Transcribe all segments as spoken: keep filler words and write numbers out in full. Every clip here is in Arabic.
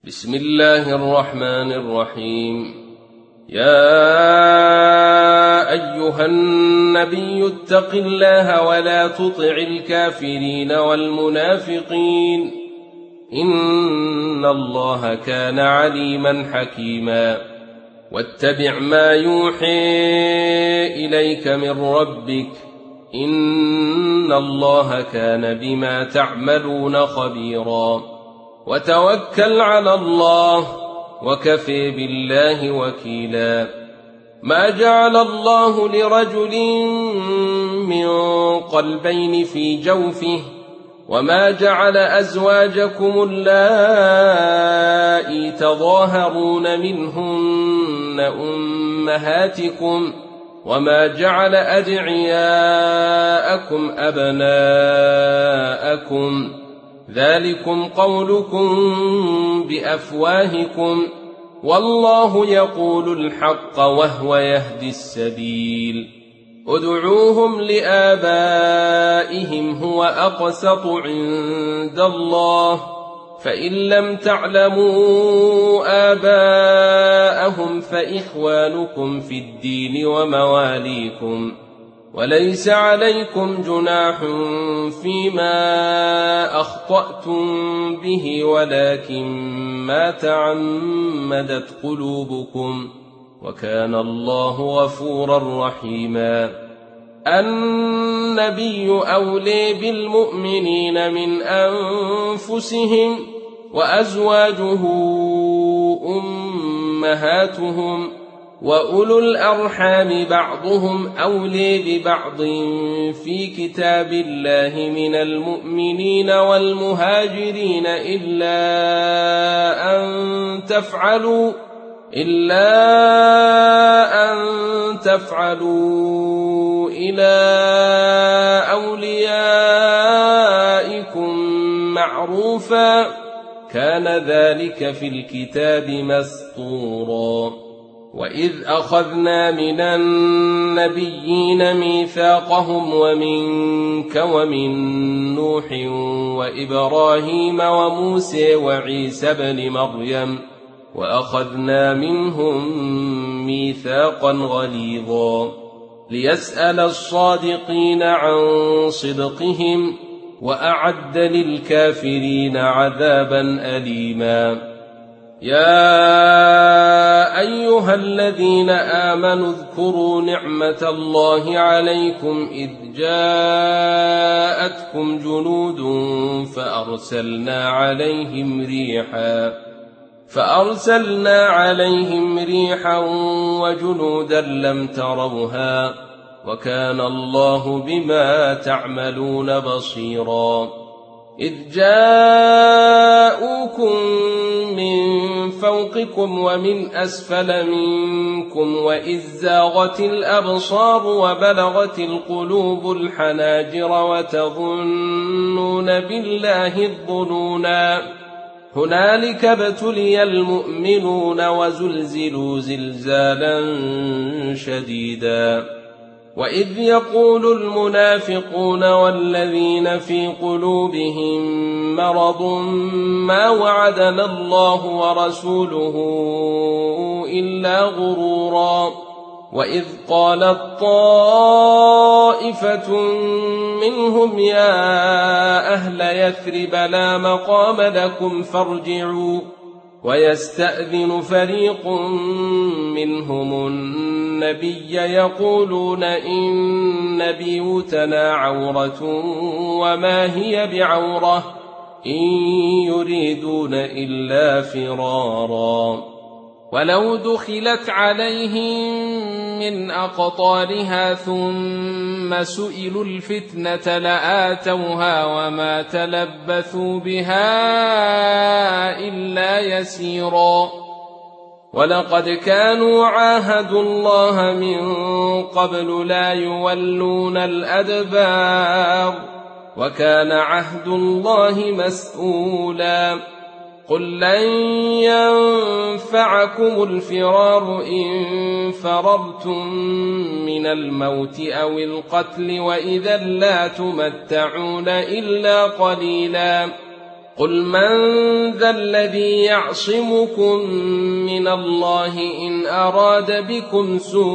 بسم الله الرحمن الرحيم. يا أيها النبي اتق الله ولا تطع الكافرين والمنافقين إن الله كان عليما حكيما. واتبع ما يوحي إليك من ربك إن الله كان بما تعملون خبيرا. وتوكل على الله وكفى بالله وكيلا. ما جعل الله لرجل من قلبين في جوفه وما جعل أزواجكم اللائي تظاهرون منهن أمهاتكم وما جعل أدعياءكم أبناءكم ذلكم قولكم بأفواهكم والله يقول الحق وهو يهدي السبيل. ادعوهم لآبائهم هو أقسط عند الله فإن لم تعلموا آباءهم فإخوانكم في الدين ومواليكم وليس عليكم جناح فيما أخطأتم به ولكن ما تعمدت قلوبكم وكان الله غفورا رحيما. النبي أولي بالمؤمنين من أنفسهم وأزواجه أمهاتهم وأولو الأرحام بعضهم أولي ببعض في كتاب الله من المؤمنين والمهاجرين إلا أن تفعلوا إلا أن تفعلوا إلى أوليائكم معروفا كان ذلك في الكتاب مسطورا. وإذ أخذنا من النبيين ميثاقهم ومنك ومن نوح وإبراهيم وموسى وعيسى بن مريم وأخذنا منهم ميثاقا غليظا ليسأل الصادقين عن صدقهم وأعد للكافرين عذابا أليما. يا أيها الذين آمنوا اذكروا نعمة الله عليكم إذ جاءتكم جنود فأرسلنا عليهم ريحا فأرسلنا عليهم ريحا وجنودا لم تروها وكان الله بما تعملون بصيرا. إذ جاءوكم من فوقكم ومن أسفل منكم وإذ زاغت الأبصار وبلغت القلوب الحناجر وتظنون بالله الظنونا هنالك ابتلي المؤمنون وزلزلوا زلزالا شديدا. وإذ يقول المنافقون والذين في قلوبهم مرض ما وعدنا الله ورسوله إلا غرورا. وإذ قالت طائفة منهم يا أهل يثرب لا مقام لكم فارجعوا ويستأذن فريق منهم النبي يقولون إن بيوتنا عورة وما هي بعورة إن يريدون إلا فرارا. ولو دخلت عليهم من أقطارها ثم سئلوا الفتنة لآتوها وما تلبثوا بها إلا يسيرا. ولقد كانوا عاهدوا الله من قبل لا يولون الأدبار وكان عهد الله مسؤولا. قل لن ينفعكم الفرار إن فررتم من الموت أو القتل وإذا لا تمتعون إلا قليلا. قل من ذا الذي يعصمكم من الله إن أراد بكم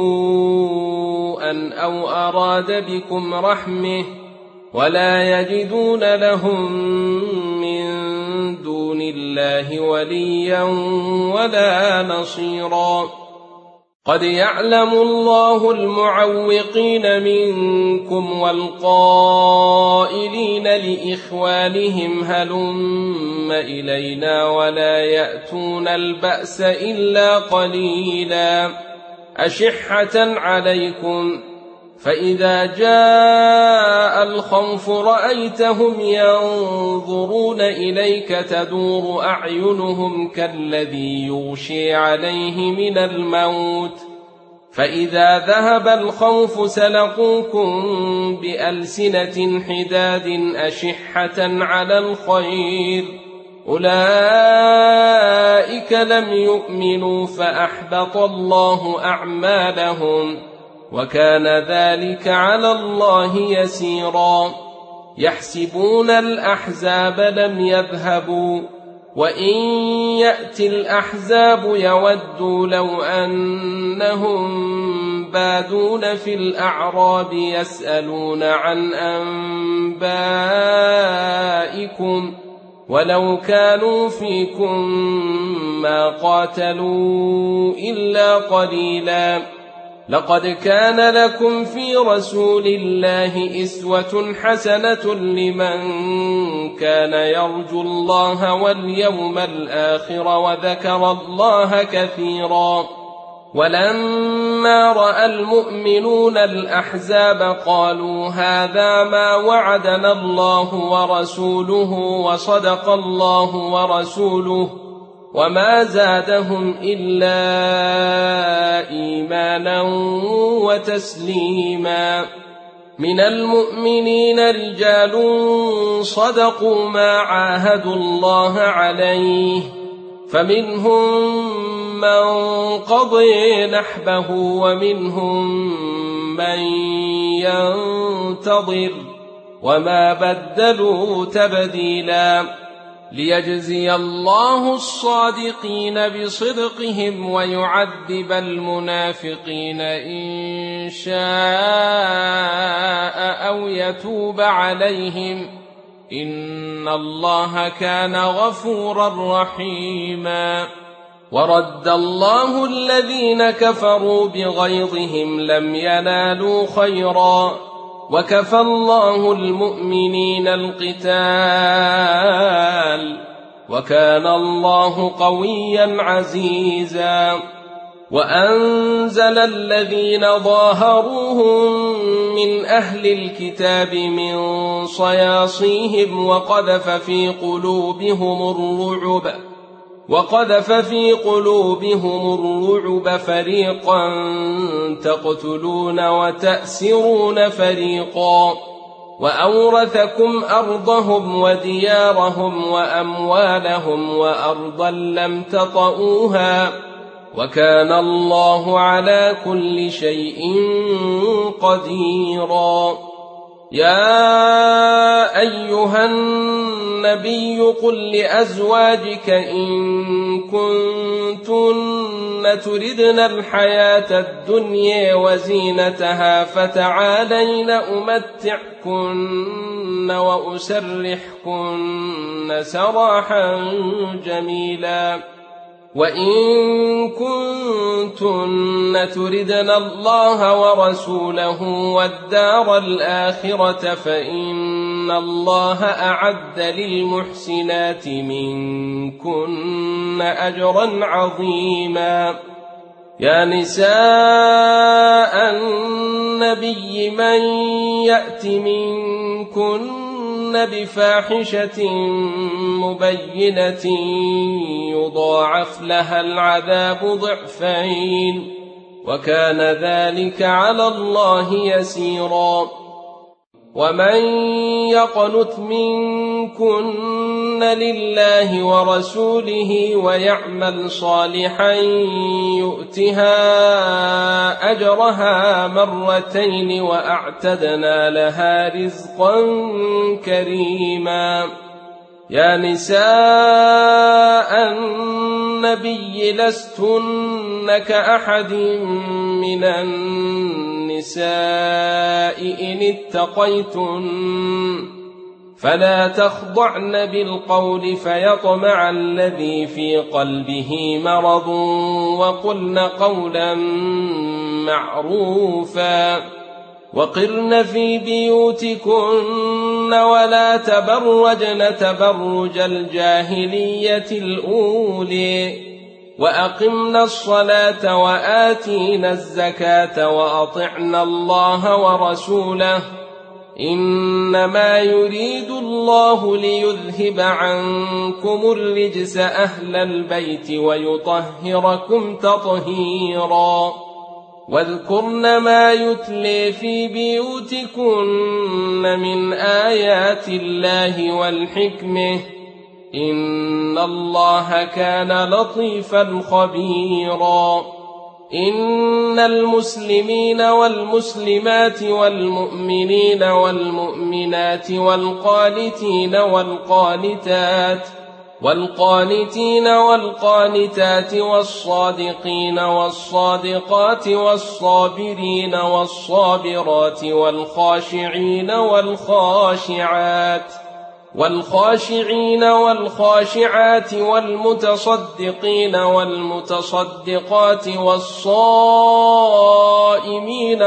سوءا أو أراد بكم رحمة ولا يجدون لهم من دون الله وليا ولا نصيرا قد يعلم الله المعوقين منكم والقائلين لإخوانهم هلم إلينا ولا يأتون البأس إلا قليلا أشحة عليكم فإذا جاء الخوف رأيتهم ينظرون إليك تدور أعينهم كالذي يغشي عليه من الموت فإذا ذهب الخوف سلقوكم بألسنة حداد أشحة على الخير أولئك لم يؤمنوا فأحبط الله أعمالهم وكان ذلك على الله يسيرا يحسبون الأحزاب لم يذهبوا وإن يأتي الأحزاب يودوا لو أنهم بادون في الأعراب يسألون عن أنبائكم ولو كانوا فيكم ما قاتلوا إلا قليلا لقد كان لكم في رسول الله أسوة حسنة لمن كان يرجو الله واليوم الآخر وذكر الله كثيرا ولما رأى المؤمنون الأحزاب قالوا هذا ما وعدنا الله ورسوله وصدق الله ورسوله وما زادهم إلا إيمانا وتسليما من المؤمنين رجال صدقوا ما عاهدوا الله عليه فمنهم من قضي نحبه ومنهم من ينتظر وما بدلوا تبديلا ليجزي الله الصادقين بصدقهم ويعذب المنافقين إن شاء أو يتوب عليهم إن الله كان غفورا رحيما ورد الله الذين كفروا بغيظهم لم ينالوا خيرا وكفى الله المؤمنين القتال وكان الله قويا عزيزا وأنزل الذين ظاهروهم من أهل الكتاب من صياصيهم وقذف في قلوبهم الرعب وقذف في قلوبهم الرعب فريقا تقتلون وتأسرون فريقا وأورثكم أرضهم وديارهم وأموالهم وأرضا لم تطئوها وكان الله على كل شيء قديرا يا أيها النبي قل لأزواجك إن كنتن تردن الحياة الدنيا وزينتها فتعالين أمتعكن وأسرحكن سراحا جميلا وإن كنتن تردن الله ورسوله والدار الآخرة فإن الله أعد للمحسنات منكن أجرا عظيما يا نساء النبي من يأت منكن بفاحشة مبينة يضاعف لها العذاب ضعفين وكان ذلك على الله يسيرا ومن يقنت منكن لله ورسوله ويعمل صالحا يؤتها أجرها مرتين وأعتدنا لها رزقا كريما يا نساء النبي لستن كأحد من النساء إن اتقيتن فلا تخضعن بالقول فيطمع الذي في قلبه مرض وقلن قولا معروفا وقرن في بيوتكن ولا تبرجن تبرج الجاهلية الأولي وأقمن الصلاة وآتينا الزكاة وأطعن الله ورسوله إنما يريد الله ليذهب عنكم الرجس أهل البيت ويطهركم تطهيرا واذكرن ما يتلي في بيوتكن من آيات الله والحكمة إن الله كان لطيفا خبيرا إن المسلمين والمسلمات والمؤمنين والمؤمنات والقانتين والقانتات والقانتين والقانتات والصادقين والصادقات والصابرين والصابرات والخاشعين والخاشعات والخاشعين والخاشعات والمتصدقين والمتصدقات والصائمين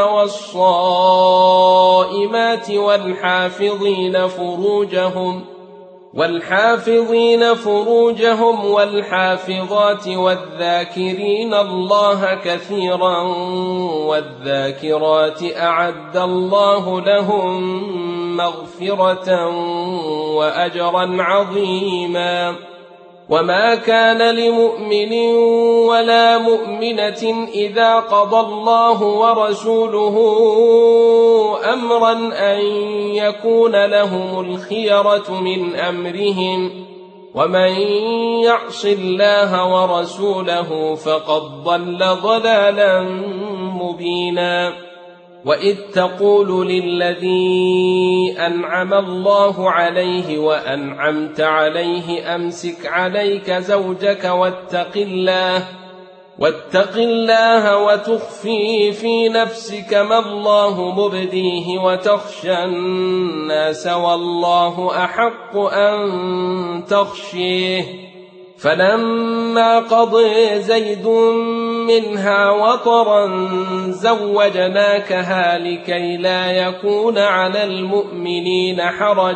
والصائمات والحافظين فروجهم والحافظين فروجهم والحافظات والذاكرين الله كثيرا والذاكرات أعد الله لهم مغفرة وأجرا عظيما وما كان لمؤمن ولا مؤمنة إذا قضى الله ورسوله أمرا أن يكون لهم الخيرة من أمرهم ومن يعص الله ورسوله فقد ضل ضلالا مبينا وإذ تقول للذي أنعم الله عليه وأنعمت عليه أمسك عليك زوجك واتق الله واتق الله وتخفي في نفسك ما الله مبديه وتخشى الناس والله أحق أن تخشيه فلما قضى زيد منها وطرا زوجناكها لكي لا يكون على المؤمنين حرج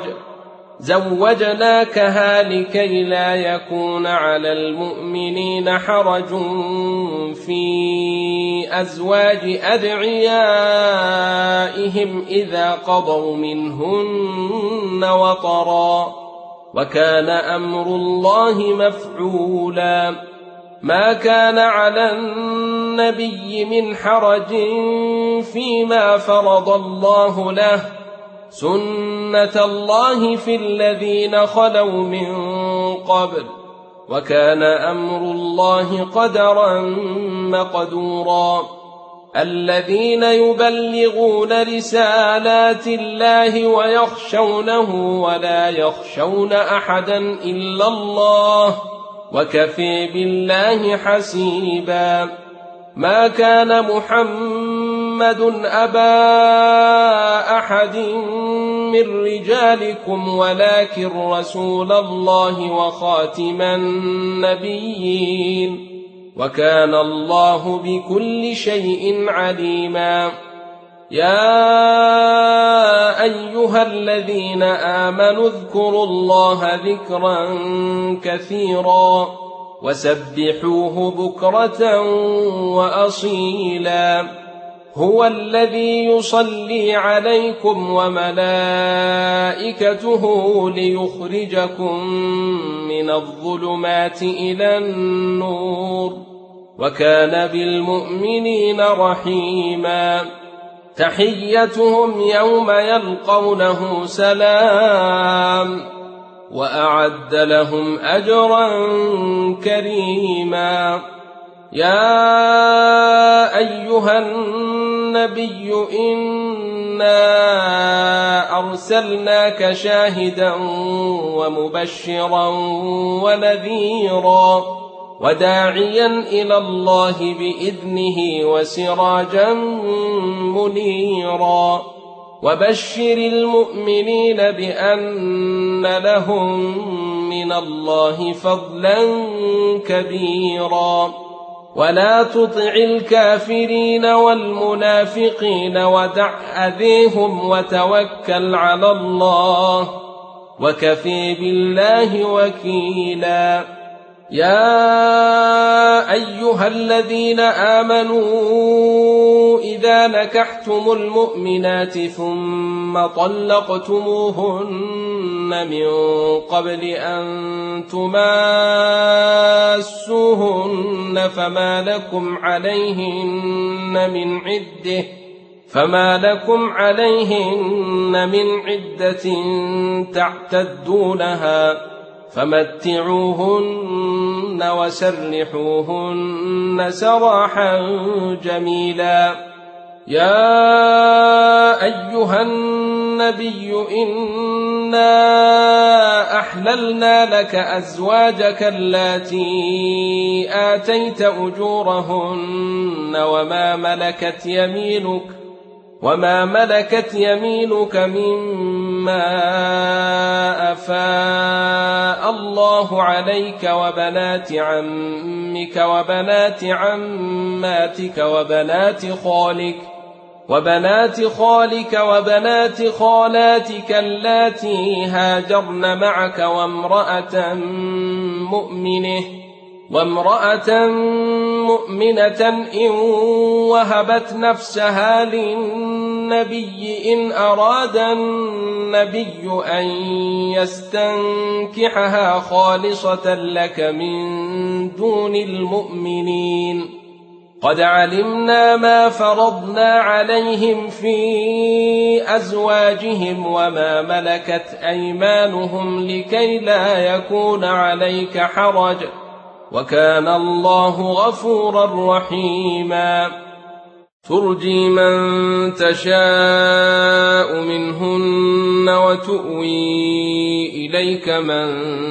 زوجناكها لكي لا يكون على المؤمنين حرج في أزواج أدعيائهم إذا قضوا منهن وطرا وكان أمر الله مفعولا ما كان على النبي من حرج فيما فرض الله له سنة الله في الذين خلوا من قبل وكان أمر الله قدرا مقدورا الذين يبلغون رسالات الله ويخشونه ولا يخشون أحدا إلا الله وكفى بالله حسيبا ما كان محمد أبا أحد من رجالكم ولكن رسول الله وخاتم النبيين وكان الله بكل شيء عليما يا أيها الذين آمنوا اذكروا الله ذكرا كثيرا وسبحوه بكرة وأصيلا هو الذي يصلي عليكم وملائكته ليخرجكم من الظلمات إلى النور وكان بالمؤمنين رحيما تحيتهم يوم يلقونه سلام وأعد لهم أجرا كريما يا أيها النبي إنا أرسلناك شاهدا ومبشرا ونذيرا وداعيا إلى الله بإذنه وسراجا منيرا وبشر المؤمنين بأن لهم من الله فضلا كبيرا ولا تطع الكافرين والمنافقين ودع أذيهم وتوكل على الله وكفي بالله وكيلا. يا أيها الذين آمنوا إذا نكحتم المؤمنات ثم طلقتموهن من قبل أن تماسوهن فما لكم عليهن من عدة فما لكم عليهن من عدة تعتدونها فمتعوهن وسرحوهن سراحا جميلا. يا أيها النبي إنا أحللنا لك أزواجك اللاتي آتيت أجورهن وما ملكت يمينك وما ملكت يمينك مما أفاء الله عليك وبنات عمك وبنات عماتك وبنات خالك وبنات خالك وبنات خالاتك اللاتي هاجرن معك وامرأة مؤمنة وامرأة مؤمنة إن وهبت نفسها للنبي إن أراد النبي أن يستنكحها خالصة لك من دون المؤمنين قد علمنا ما فرضنا عليهم في أزواجهم وما ملكت أيمانهم لكي لا يكون عليك حرج وكان الله غفورا رحيما. ترجي من تشاء منهن وتؤوي إليك من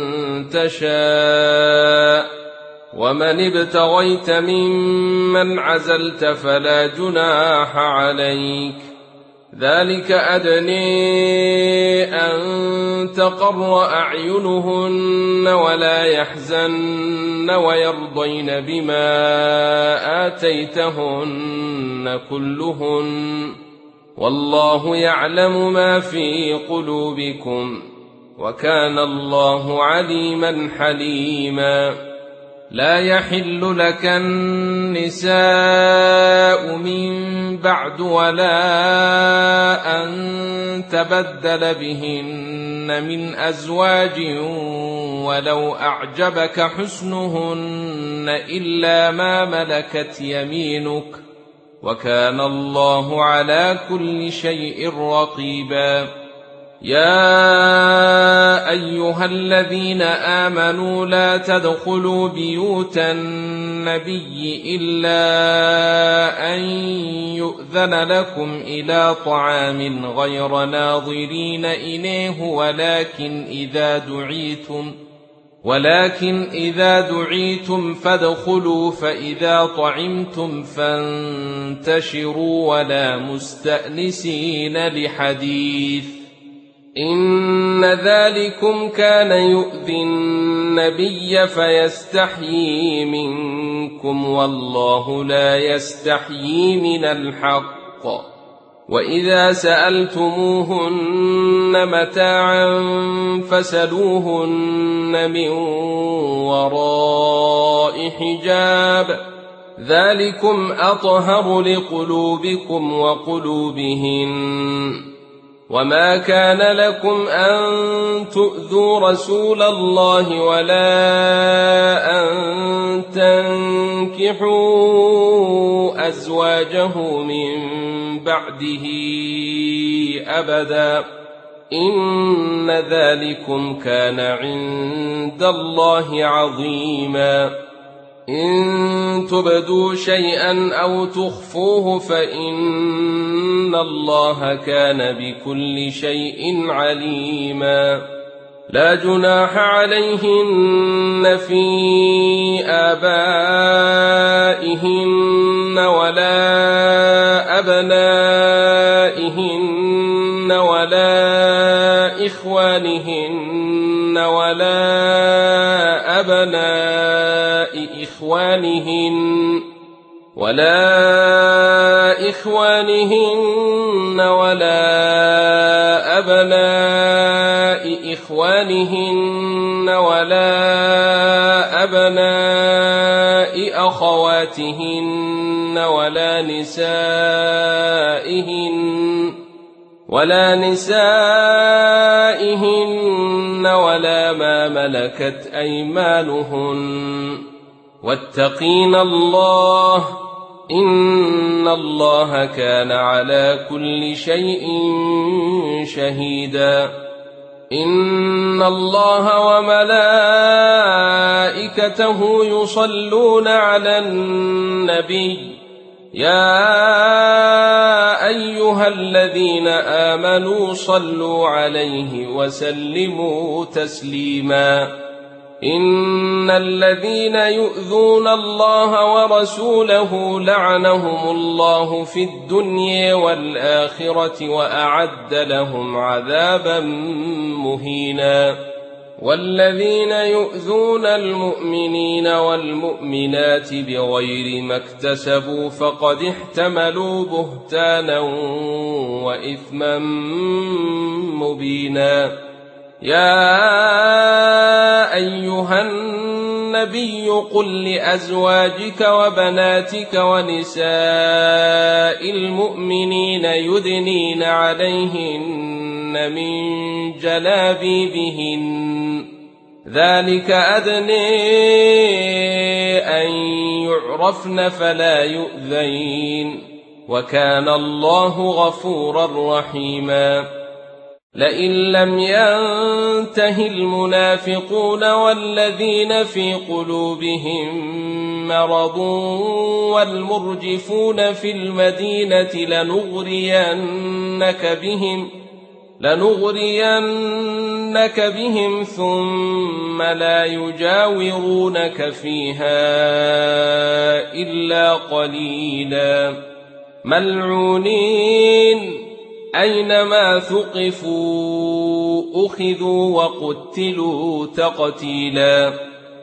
تشاء ومن ابتغيت ممن عزلت فلا جناح عليك ذلك أدني أن تقر أعينهن ولا يحزن ويرضين بما آتيتهن كلهن والله يعلم ما في قلوبكم وكان الله عليما حليما. لا يحل لك النساء من بعد ولا أن تبدل بهن من أزواج ولو أعجبك حسنهن إلا ما ملكت يمينك وكان الله على كل شيء رقيبا. يا أيها الذين آمنوا لا تدخلوا بيوت النبي إلا أن يؤذن لكم إلى طعام غير ناظرين إليه ولكن إذا دعيتم ولكن إذا دعيتم فادخلوا فإذا طعمتم فانتشروا ولا مستأنسين لحديث إن ذلكم كان يؤذي النبي فيستحيي منكم والله لا يستحيي من الحق. وإذا سألتموهن متاعا فسلوهن من وراء حجاب ذلكم أطهر لقلوبكم وقلوبهن. وما كان لكم أن تؤذوا رسول الله ولا أن تنكحوا أزواجه من بعده أبدا إن ذلكم كان عند الله عظيما. إن تبدوا شيئا أو تخفوه فإن إن الله كان بكل شيء عليما لا جناح عليهن في آبائهن ولا أبنائهن ولا إخوانهن ولا أبناء إخوانهن ولا إخوانهن ولا أبناء إخوانهن ولا أبناء أخواتهن ولا نسائهن ولا نسائهن ولا ما ملكت أيمانهن واتقين الله إن الله كان على كل شيء شهيدا إن الله وملائكته يصلون على النبي يا أيها الذين آمنوا صلوا عليه وسلموا تسليما إن الذين يؤذون الله ورسوله لعنهم الله في الدنيا والآخرة وأعد لهم عذابا مهينا والذين يؤذون المؤمنين والمؤمنات بغير ما اكتسبوا فقد احتملوا بهتانا وإثما مبينا يا أيها النبي قل لأزواجك وبناتك ونساء المؤمنين يدنين عليهن من جلابيبهن ذلك أدنى أن يعرفن فلا يؤذين وكان الله غفورا رحيما لئن لم ينته المنافقون والذين في قلوبهم مرض والمرجفون في المدينة لنغرينك بهم لنغرينك بهم ثم لا يجاورونك فيها إلا قليلا ملعونين أينما ثقفوا أخذوا وقتلوا تقتيلا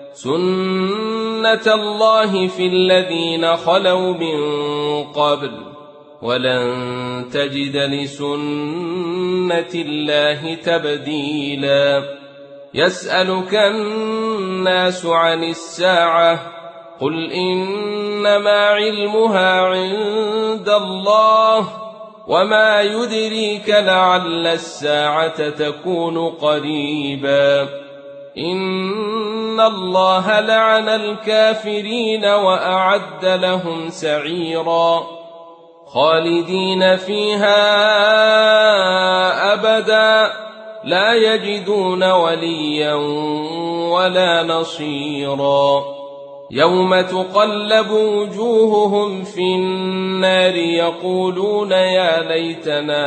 سنة الله في الذين خلوا من قبل ولن تجد لسنة الله تبديلا يسألك الناس عن الساعة قل إنما علمها عند الله وما يدريك لعل الساعة تكون قريبا إن الله لعن الكافرين وأعد لهم سعيرا خالدين فيها أبدا لا يجدون وليا ولا نصيرا يوم تقلب وجوههم في النار يقولون يا ليتنا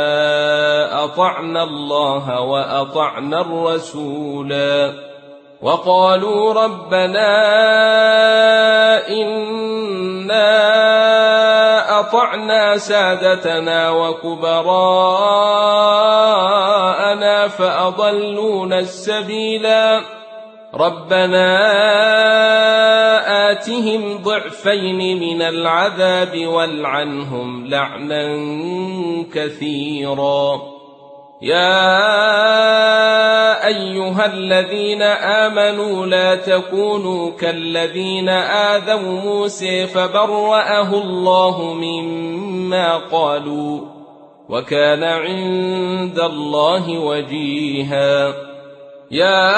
أطعنا الله وأطعنا الرسولا وقالوا ربنا إنا أطعنا سادتنا وكبراءنا فأضلونا السبيلا ربنا آتهم ضعفين من العذاب والعنهم لعنا كثيرا يا أيها الذين آمنوا لا تكونوا كالذين آذوا موسى فبرأه الله مما قالوا وكان عند الله وجيها يا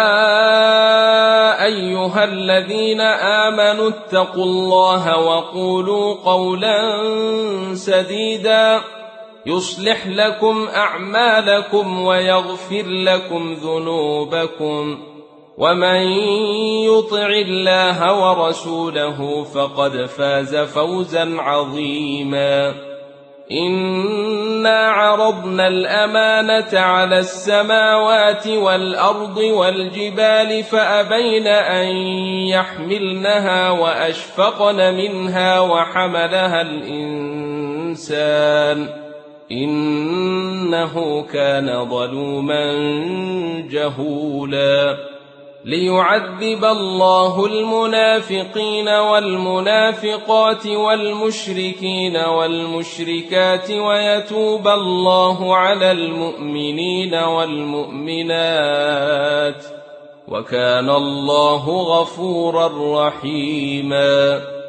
أيها الذين آمنوا اتقوا الله وقولوا قولا سديدا يصلح لكم أعمالكم ويغفر لكم ذنوبكم ومن يطع الله ورسوله فقد فاز فوزا عظيما إنا عرضنا الأمانة على السماوات والأرض والجبال فأبين أن يحملنها وأشفقن منها وحملها الإنسان إنه كان ظلوما جهولا ليعذب الله المنافقين والمنافقات والمشركين والمشركات ويتوب الله على المؤمنين والمؤمنات وكان الله غفورا رحيما.